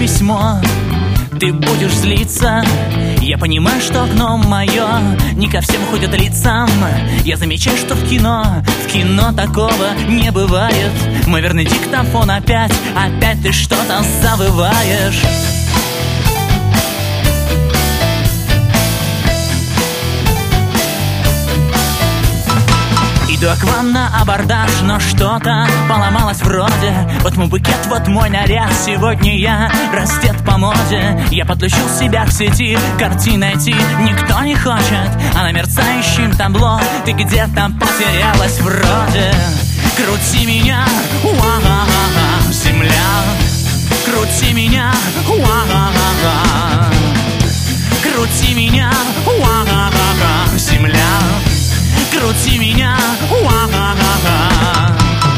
письмо, ты будешь злиться. Я понимаю, что окно мое не ко всем ходят лицам. Я замечаю, что в кино такого не бывает. Мой верный диктофон опять ты что-то завываешь. Иду к вам на абордаж, но что-то поломалось вроде. Вот мой букет, вот мой наряд. Сегодня я раздет по моде. Я подключил себя к сети, картин найти никто не хочет. А на мерцающем табло ты где-то потерялась вроде. Крути меня, уа-га-га-га, земля. Крути меня, уа-га-га-га. Крути меня, уа-га-га-га, земля. Крути меня, уа-га-га-га.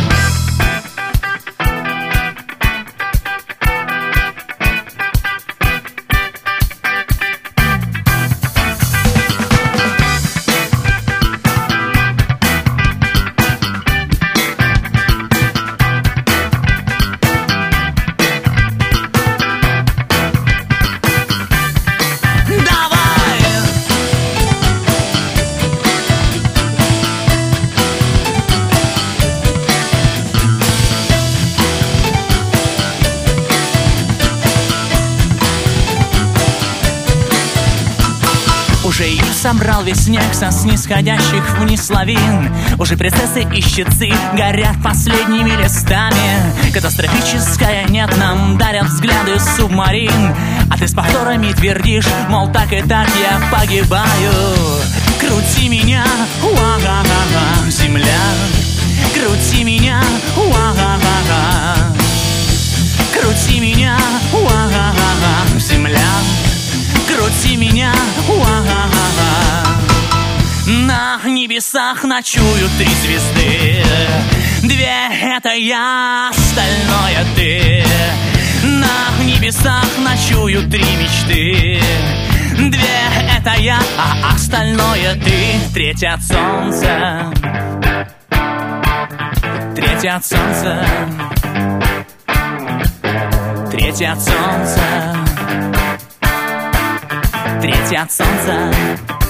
Уже июль собрал весь снег со снисходящих вниз лавин. Уже принцессы и щицы горят последними листами. Катастрофическая нет нам дарят взгляды субмарин. А ты с повторами твердишь, мол, так и так я погибаю. Крути меня, уа-га-га-га, земля. Крути меня, уа-га-га-га. Крути меня, уа-га-га-га, земля. Крути меня, уа-га-га-га. На небесах ночуют 3 звезды. 2 — это я, остальное ты. На небесах ночуют 3 мечты. 2 — это я, а остальное ты. 3 от солнца. 3 от солнца. 3 от солнца. 3 от солнца.